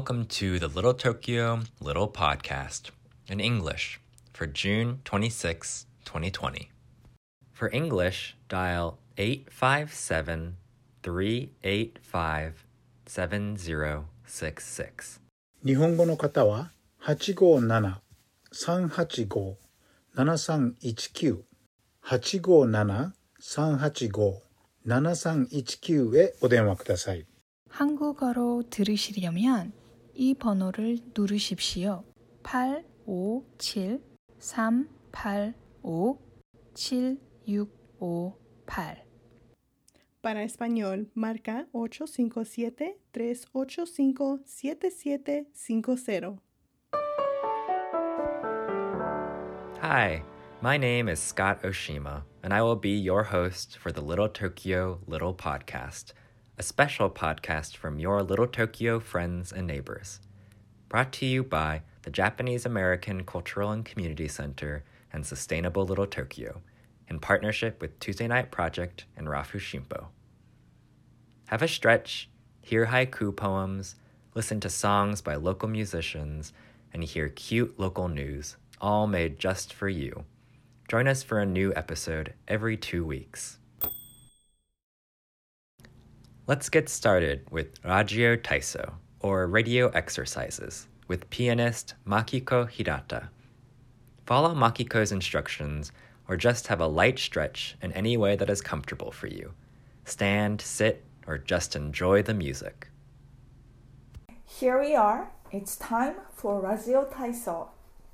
welcome to the Little Tokyo Little Podcast in English for June 26, 2020. For English, dial 857-385-7066. 日本語の方は 857-385-7319 857-385-7319에お電話ください. 한국어로 들으시려면 이 번호를 누르십시오. 857-385-7658. Para español, marca 857-385-7750. Hi, my name is Scott Oshima, and I will be your host for the Little Tokyo Little Podcast, a special podcast from your Little Tokyo friends and neighbors. Brought to you by the Japanese American Cultural and Community Center and Sustainable Little Tokyo, in partnership with Tuesday Night Project and Rafu Shimpo. Have a stretch, hear haiku poems, listen to songs by local musicians, and hear cute local news, all made just for you. Join us for a new episode every 2 weeks. Let's get started with Radio Taiso, or radio exercises, with pianist Makiko Hirata. Follow Makiko's instructions, or just have a light stretch in any way that is comfortable for you. Stand, sit, or just enjoy the music. Here we are. It's time for Radio Taiso.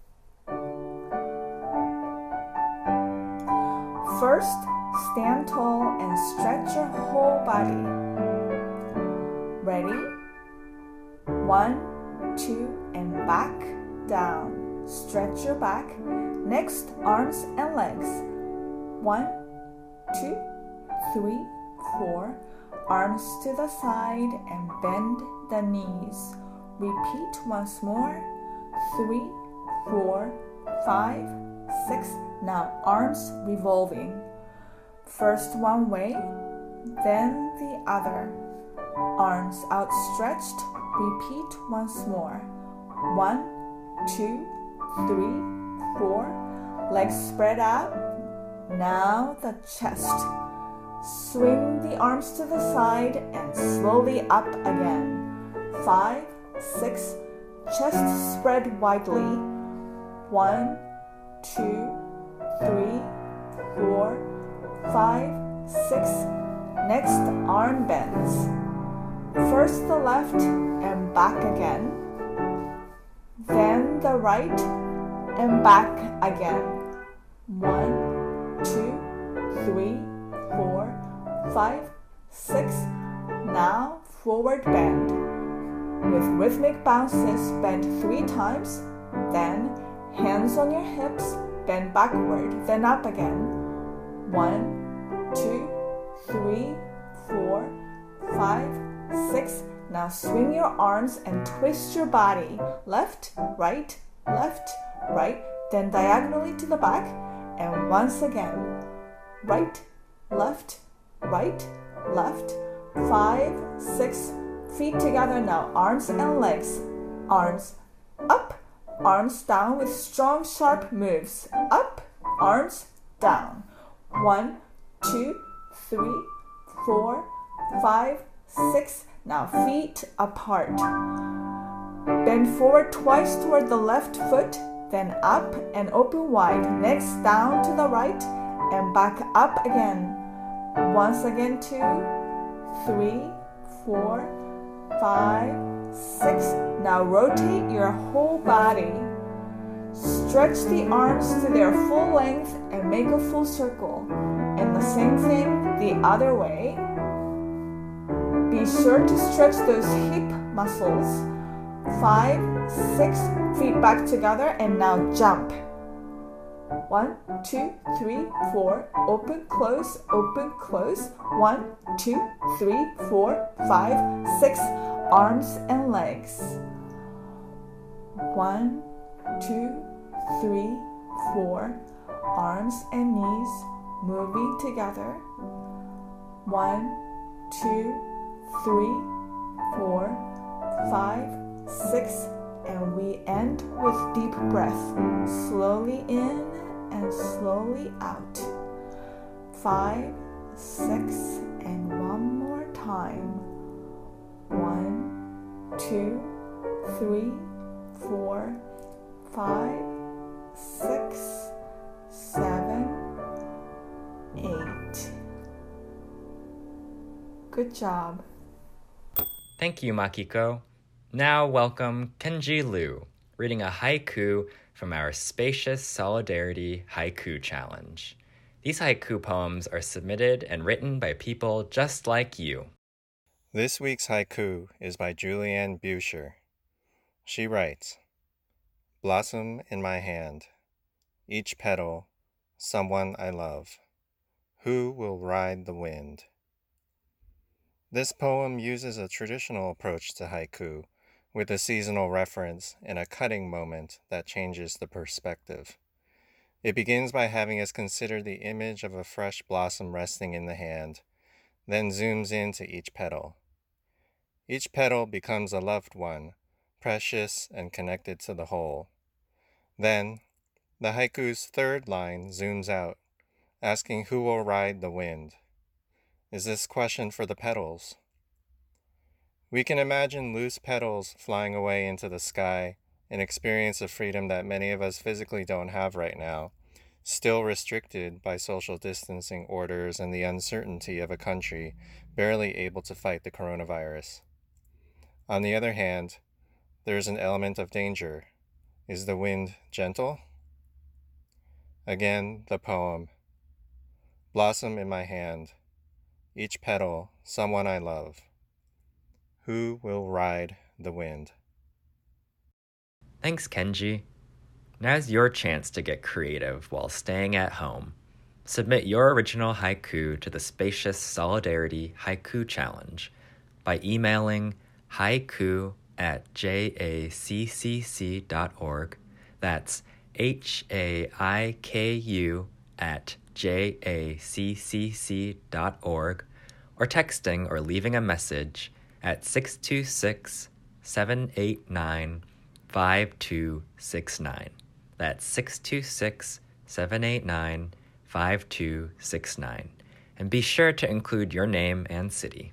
First, stand tall and stretch your whole body. Ready? 1, 2, and back, down. Stretch your back. Next, arms and legs. 1, 2, 3, 4. Arms to the side and bend the knees. Repeat once more. 3, 4, 5, 6. Now arms revolving. First one way, then the other. Arms outstretched. Repeat once more. 1, 2, 3, 4. Legs spread out. Now the chest. Swing the arms to the side and slowly up again. 5, 6. Chest spread widely. 1, 2, 3, 4, 5, 6. Next, arm bends. First the left and back again. Then the right and back again. 1, 2, 3, 4, 5, 6. Now forward bend. With rhythmic bounces, bend 3 times. Then hands on your hips, bend backward, then up again. 1, 2, 3, 4, 5, 6. Now swing your arms and twist your body. Left, right, then diagonally to the back. And once again. Right, left, 5, 6. Feet together now. Arms and legs. Arms up, arms down with strong, sharp moves. Up, arms down. 1, 2, 3, 4, 5, 6. Now feet apart. Bend forward twice toward the left foot, then up and open wide. Next, down to the right and back up again. Once again, 2, 3, 4, 5, 6. Now rotate your whole body. Stretch the arms to their full length and make a full circle. And the same thing the other way. Be sure to stretch those hip muscles. 5, 6. Feet back together and now jump. 1, 2, 3, 4. Open, close, open, close. 1, 2, 3, 4, 5, 6. Arms and legs. 1, 2, 3, 4. Arms and knees moving together. 1, 2, 3, 4, 5, 6, and we end with deep breath. Slowly in and slowly out. 5, 6, and one more time. 1, 2, 3, 4, 5, 6, 7, 8. Good job. Thank you, Makiko. Now welcome Kenji Liu, reading a haiku from our Spacious Solidarity Haiku Challenge. These haiku poems are submitted and written by people just like you. This week's haiku is by Julianne Buescher. She writes, "Blossom in my hand, each petal, someone I love. Who will ride the wind?" This poem uses a traditional approach to haiku, with a seasonal reference and a cutting moment that changes the perspective. It begins by having us consider the image of a fresh blossom resting in the hand, then zooms into each petal. Each petal becomes a loved one, precious and connected to the whole. Then, the haiku's third line zooms out, asking who will ride the wind. Is this question for the petals? We can imagine loose petals flying away into the sky, an experience of freedom that many of us physically don't have right now, still restricted by social distancing orders and the uncertainty of a country barely able to fight the coronavirus. On the other hand, there is an element of danger. Is the wind gentle? Again, the poem. Blossom in my hand, each petal, someone I love. Who will ride the wind? Thanks, Kenji. Now's your chance to get creative while staying at home. Submit your original haiku to the Spacious Solidarity Haiku Challenge by emailing haiku@jacccc.org. That's HAIKU@jacccc.org, or texting or leaving a message at 626-789-5269. That's 626-789-5269. And be sure to include your name and city.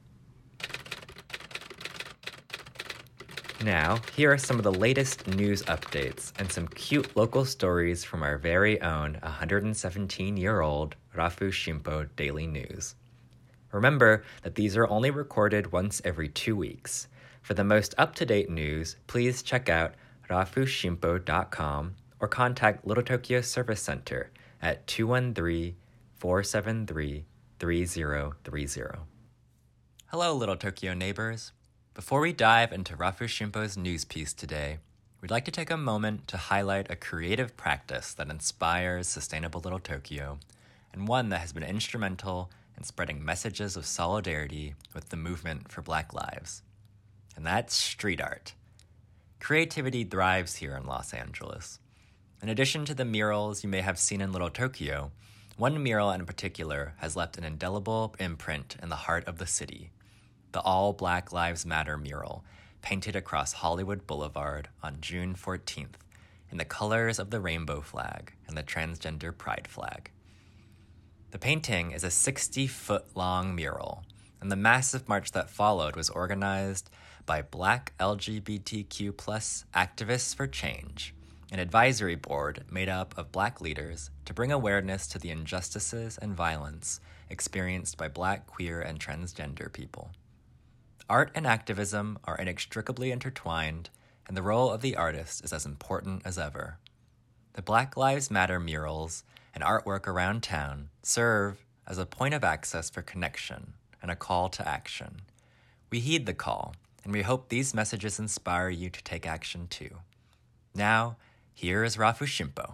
Now, here are some of the latest news updates and some cute local stories from our very own 117-year-old Rafu Shimpo Daily News. Remember that these are only recorded once every 2 weeks. For the most up-to-date news, please check out rafushimpo.com or contact Little Tokyo Service Center at 213-473-3030. Hello, Little Tokyo neighbors. Before we dive into Rafu Shimpo's news piece today, we'd like to take a moment to highlight a creative practice that inspires sustainable Little Tokyo, and one that has been instrumental in spreading messages of solidarity with the movement for Black lives. And that's street art. Creativity thrives here in Los Angeles. In addition to the murals you may have seen in Little Tokyo, one mural in particular has left an indelible imprint in the heart of the city. The All Black Lives Matter mural, painted across Hollywood Boulevard on June 14th in the colors of the rainbow flag and the transgender pride flag. The painting is a 60-foot-long mural, and the massive march that followed was organized by Black LGBTQ+ Activists for Change, an advisory board made up of Black leaders to bring awareness to the injustices and violence experienced by Black, queer, and transgender people. Art and activism are inextricably intertwined, and the role of the artist is as important as ever. The Black Lives Matter murals and artwork around town serve as a point of access for connection and a call to action. We heed the call, and we hope these messages inspire you to take action too. Now, here is Rafu Shimpo.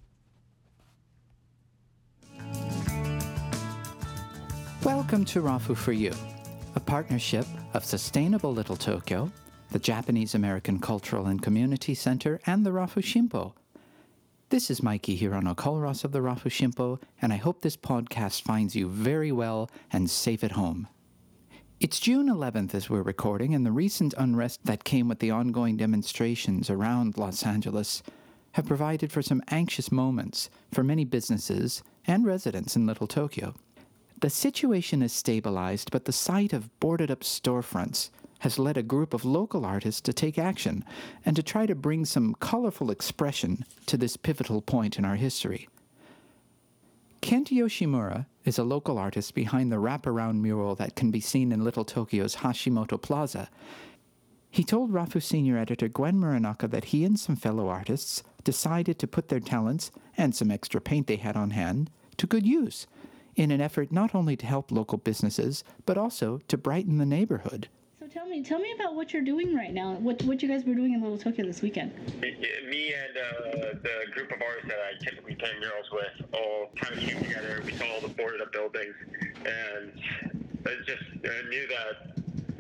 Welcome to Rafu for You, a partnership of Sustainable Little Tokyo, the Japanese American Cultural and Community Center, and the Rafu Shimpo. This is Mikey Hirono Kollross of the Rafu Shimpo, and I hope this podcast finds you very well and safe at home. It's June 11th as we're recording, and the recent unrest that came with the ongoing demonstrations around Los Angeles have provided for some anxious moments for many businesses and residents in Little Tokyo. The situation is stabilized, but the sight of boarded-up storefronts has led a group of local artists to take action and to try to bring some colorful expression to this pivotal point in our history. Kent Yoshimura is a local artist behind the wraparound mural that can be seen in Little Tokyo's Hashimoto Plaza. He told Rafu senior editor Gwen Muranaka that he and some fellow artists decided to put their talents and some extra paint they had on hand to good use in an effort not only to help local businesses, but also to brighten the neighborhood. So tell me about what you're doing right now. What you guys were doing in Little Tokyo this weekend? Me and the group of artists that I typically paint murals with all kind of came together. We saw all the boarded up buildings, and I just knew that,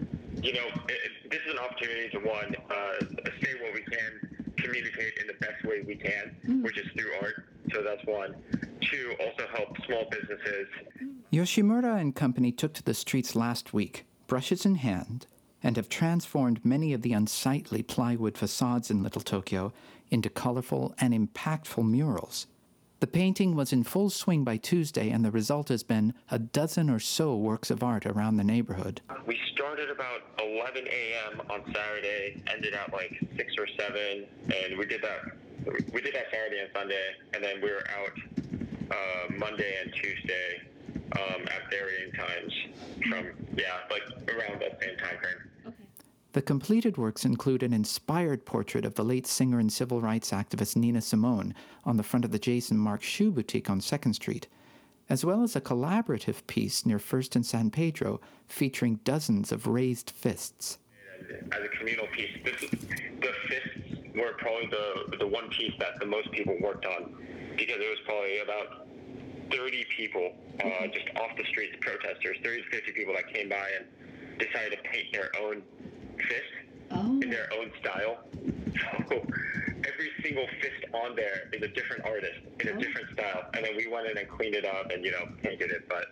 this is an opportunity to, one, say what we can, communicate in the best way we can, which is through art. So that's one. Two, also help small businesses. Yoshimura and company took to the streets last week, brushes in hand, and have transformed many of the unsightly plywood facades in Little Tokyo into colorful and impactful murals. The painting was in full swing by Tuesday, and the result has been a dozen or so works of art around the neighborhood. We started about 11 a.m. on Saturday, ended at like 6 or 7, and we did that Saturday and Sunday, and then we were out Monday and Tuesday at varying times from, around that same time frame. The completed works include an inspired portrait of the late singer and civil rights activist Nina Simone on the front of the Jason Mark's shoe boutique on 2nd Street, as well as a collaborative piece near 1st and San Pedro featuring dozens of raised fists. As a communal piece, the fists were probably the one piece that the most people worked on, because it was probably about 30 people just off the streets, protesters, 30 to 50 people that came by and decided to paint their own fist in their own style. So every single fist on there is a different artist in a different style, and then we went in and cleaned it up and painted it, but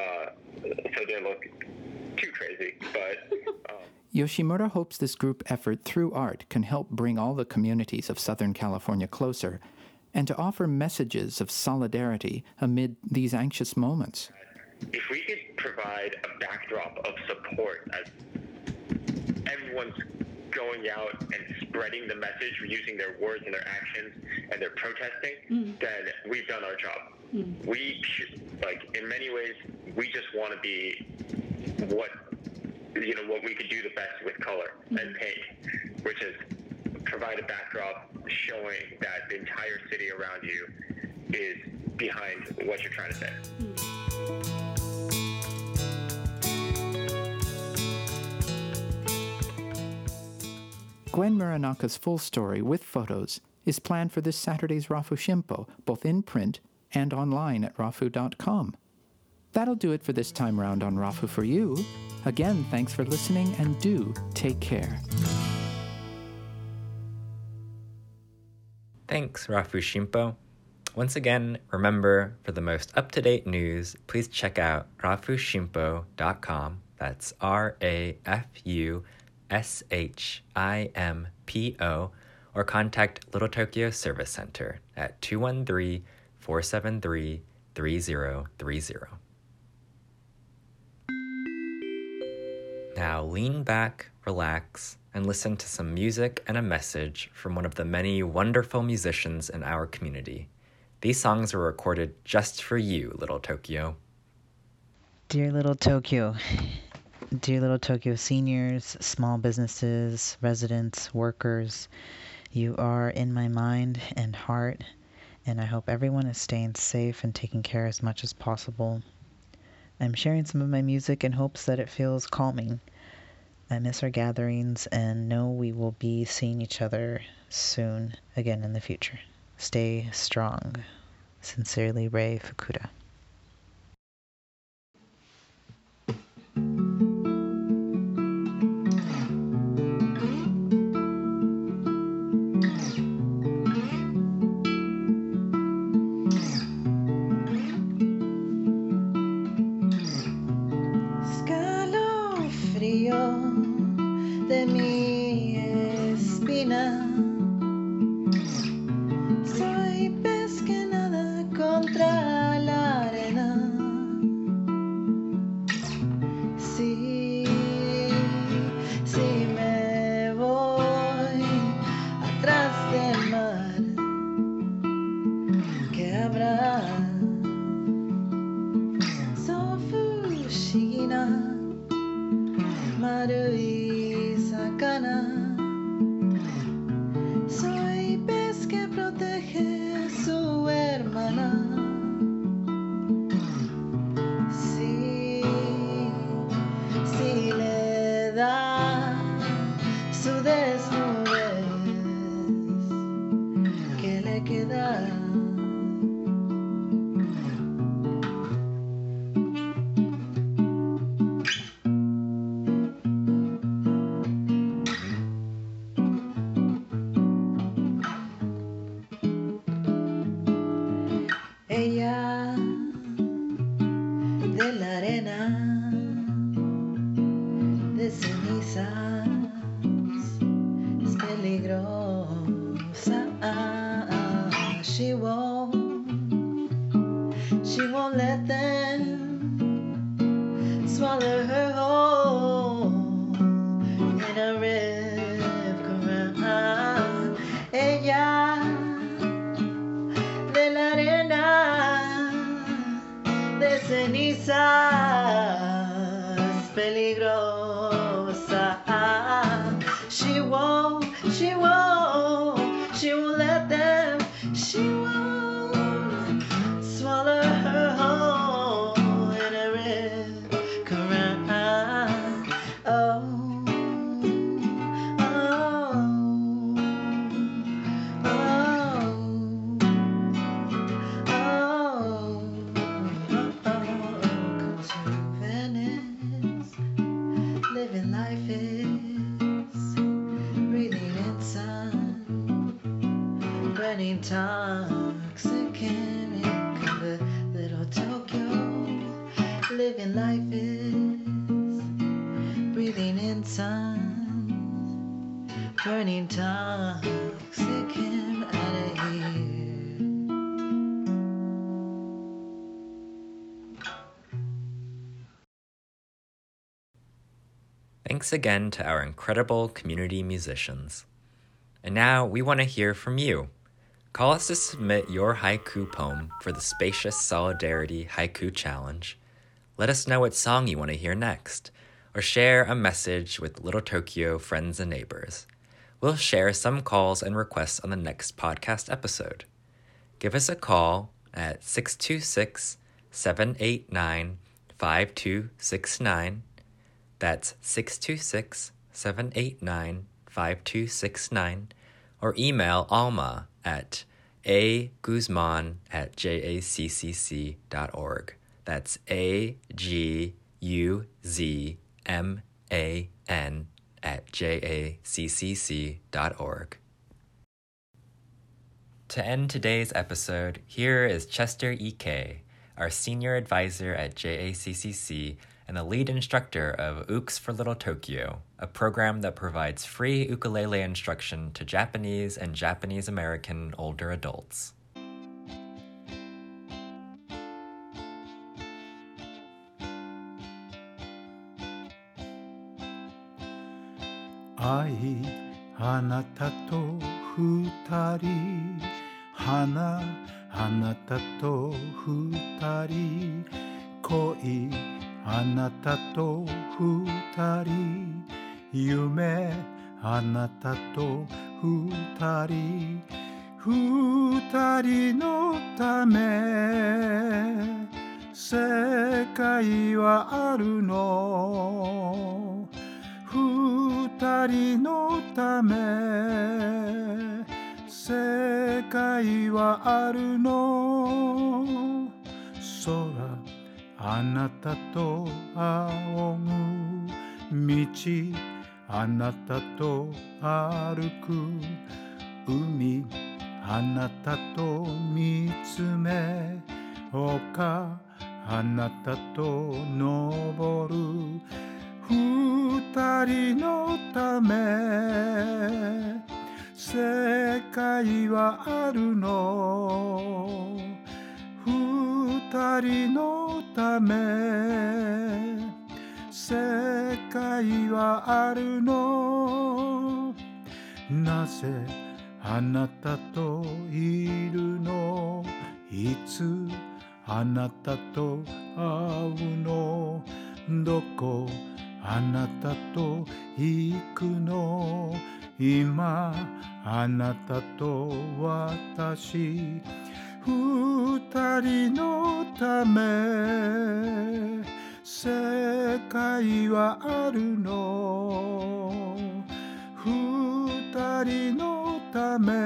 so they look too crazy. But Yoshimura hopes this group effort through art can help bring all the communities of Southern California closer and to offer messages of solidarity amid these anxious moments. If we could provide a backdrop of support as everyone's going out and spreading the message using their words and their actions and their protesting, then we've done our job. We, in many ways, we just want to be what we could do the best with color and paint, which is provide a backdrop showing that the entire city around you is behind what you're trying to say. Gwen Muranaka's full story with photos is planned for this Saturday's Rafu Shimpo, both in print and online at rafu.com. That'll do it for this time round on Rafu for You. Again, thanks for listening, and do take care. Thanks, Rafu Shimpo. Once again, remember, for the most up-to-date news, please check out rafushimpo.com. That's RAFUSHIMPO, or contact Little Tokyo Service Center at 213-473-3030. Now lean back, relax, and listen to some music and a message from one of the many wonderful musicians in our community. These songs were recorded just for you, Little Tokyo. Dear Little Tokyo, dear Little Tokyo seniors, small businesses, residents, workers, you are in my mind and heart, and I hope everyone is staying safe and taking care as much as possible. I'm sharing some of my music in hopes that it feels calming. I miss our gatherings and know we will be seeing each other soon again in the future. Stay strong. Sincerely, Rei Fukuda. deje su hermana. Si le da su desnudez, ¿qué le queda? Ella de la arena, de cenizas, es peligrosa. She won't let them swallow her whole in a rip current. Ella de la arena, de cenizas, peligrosa. She won't let them, she won't swallow her whole in a rip current. Oh, oh, come to Venice. Living life is breathing in sun, burning toxic chemical. The little Tokyo. Living life is breathing in sun, burning toxic him out of here. Thanks again to our incredible community musicians. And now we want to hear from you. Call us to submit your haiku poem for the Spacious Solidarity Haiku Challenge. Let us know what song you want to hear next, or share a message with Little Tokyo friends and neighbors. We'll share some calls and requests on the next podcast episode. Give us a call at 626-789-5269. That's 626-789-5269, or email Alma at aguzman@jaccc.org. That's aguzman@jaccc.org. To end today's episode, here is Chester E.K., our senior advisor at JACCC and the lead instructor of Ukes for Little Tokyo, a program that provides free ukulele instruction to Japanese and Japanese American older adults. Ai, あなたと二人、花、あなたと二人、恋、あなたと二人、夢、あなたと二人、二人のため世界はあるの、二人のため世界はあるの、空、あなたと仰ぐ道、あなたと歩く海、あなたと見つめ丘、あなたと登る、二人のため世界はあるの、二人のため世界はあるの、なぜあなたといるの、いつあなたと会うの、どこあなたと行くの、 今あなたと私二人のため世界はあるの二人のため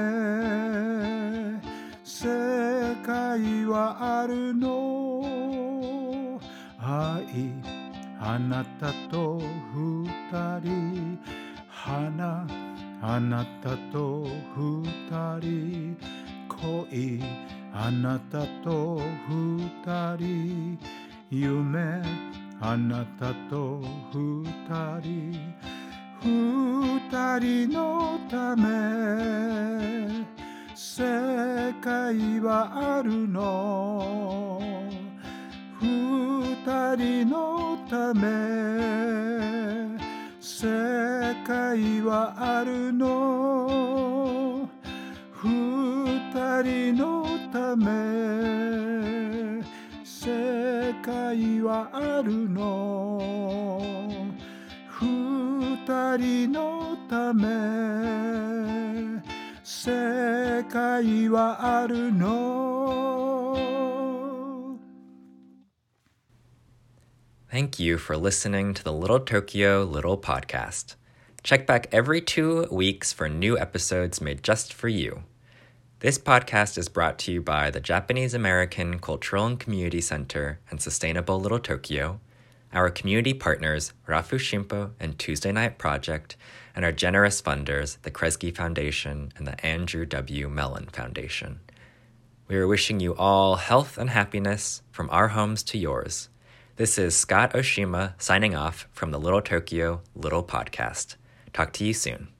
世界はあるの愛あなたと二人花あなたと二人恋あなたと二人夢あなたと二人二人のため世界はあるの二人のため世界はあるの二人のため世界はあるの二人のため世界はあるの Thank you for listening to the Little Tokyo Little Podcast. Check back every 2 weeks for new episodes made just for you. This podcast is brought to you by the Japanese American Cultural and Community Center and Sustainable Little Tokyo, our community partners Rafu Shimpo and Tuesday Night Project, and our generous funders, the Kresge Foundation and the Andrew W. Mellon Foundation. We are wishing you all health and happiness from our homes to yours. This is Scott Oshima signing off from the Little Tokyo Little Podcast. Talk to you soon.